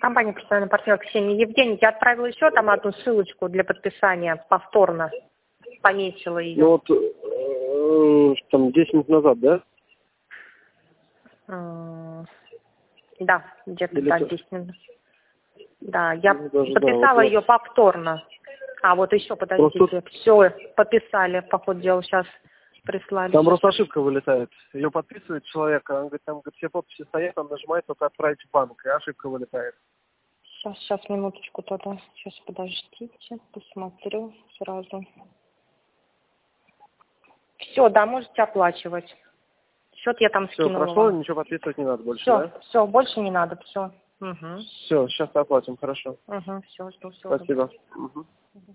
Компания «Постоянный партнер» Ксения. Евгений, я отправила еще там одну ссылочку для подписания повторно. Пометила ее. Ну вот, там 10 минут назад, да? Да, где-то Или да, то... 10 минут. Да, я даже, подписала вот ее повторно. А вот еще, подождите, просто... все, подписали, по ходу дела, сейчас прислали. Там просто ошибка вылетает. Ее подписывает человек, он говорит, там говорит, все подписи стоят, он нажимает только «Отправить в банк», и ошибка вылетает. Сейчас, минуточку тогда. Сейчас, подождите, посмотрю сразу. Все, да, можете оплачивать. Счет я там Все, скинула прошло, вам. ничего подписывать не надо больше, да? Все, больше не надо, все. Все, сейчас оплатим, хорошо. Все, жду, все. Спасибо. Угу.